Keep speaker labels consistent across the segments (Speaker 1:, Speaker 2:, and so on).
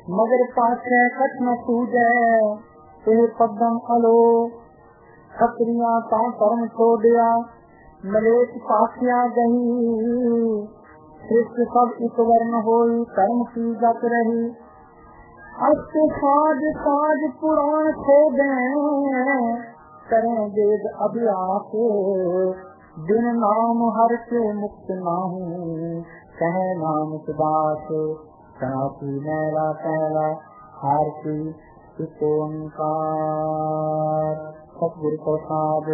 Speaker 1: मगर पाछे कछ न सूझे ਇਹ ਪਦਮ ਅਲੋ ਖਤਰੀਆਂ ਤਾਂ ਧਰਮ ਛੋੜਿਆ ਮਲੇਕ ਪਾਖਿਆ ਗਈ ਸਿੱਖ ਸਭ ਇੱਕ ਵਰਨ ਹੋਈ ਧਰਮ ਕੀ ਗਤ ਰਹੀ ਅਸਤ ਸਾਜ ਸਾਜ ਪੁਰਾਣ ਖੋਦੇ ਕਰੇ वेद अभ्यास दिन नाम हर के मुक्त नाहू कहे नानक दास सनाती मैला पहला हार की एक ओंकार सतगुरु प्रसाद।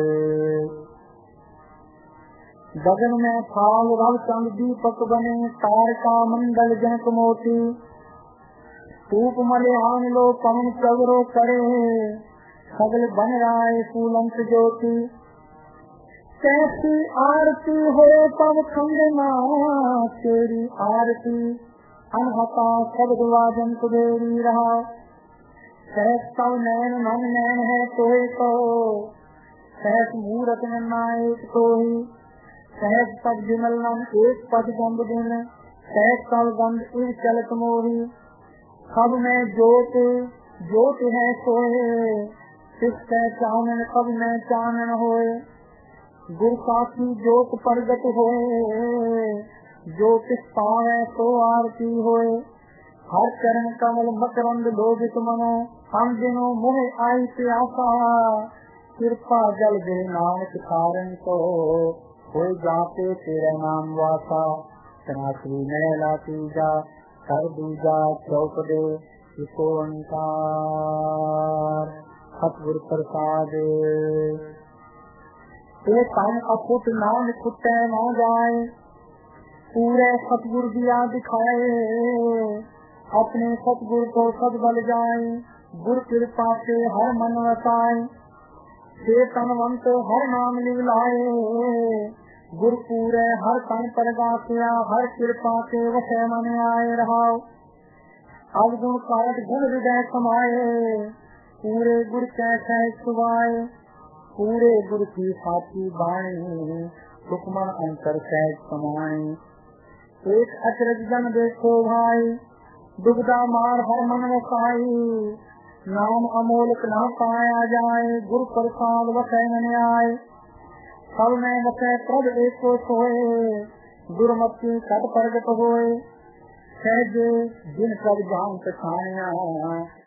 Speaker 1: गगन में थाल रव चंद दीपक बने तारका मंडल जनक मोती धूप मलिहान लो पवन चवरो करे सगल बन राय फूलंत ज्योति कैसी आरती हो तब खंडना तेरी आरती अनहता शब्द वाजन कुबेरी रहा सहस तव नैन मन नैन है तोय तो सहस मूरत नायक तो ही सहस पद विमल नम एक पद गंध दिन सहस तव गंध इव चलत मोही सब में ज्योत ज्योत है सोए सिख चानन सब में चानन होए गुरु साखी ज्योत प्रगट होए जो किस पावे तो आरती होए हर चरण कमल मकरंद लोभित मनो हम दिनों मोह आई प्यासा कृपा जल दे नानक कारण को हो जाते तेरा नाम वासा सनातनी मैला तीजा कर दूजा चौक दे इसो ओंकार सतगुरु प्रसाद। ये कान अकुट नाम कुटे न जाए पूरे सतगुरु दिया दिखाए अपने सतगुरु को सदबल जाए गुरु कृपा से हर मन वसाए चेतनवंत हर नाम लिवलाए गुरु पूरे हर तन पर गासिया हर कृपा से वसे मन आए रहा अवगुण काट गुण हृदय समाये पूरे गुरु कैसे सुवाए पूरे गुरु की साथी बाणी सुखमन अंतर सहज समाये एक अचरज जन देखो भाई दुबदा मार हर मन वसाई नाम अमोलक न पाया जाए गुरु प्रसाद वसै मन आए सब में वसै प्रभ एको सोए गुरुमति कट प्रगट होए सहज जिन सब जान पछाणिया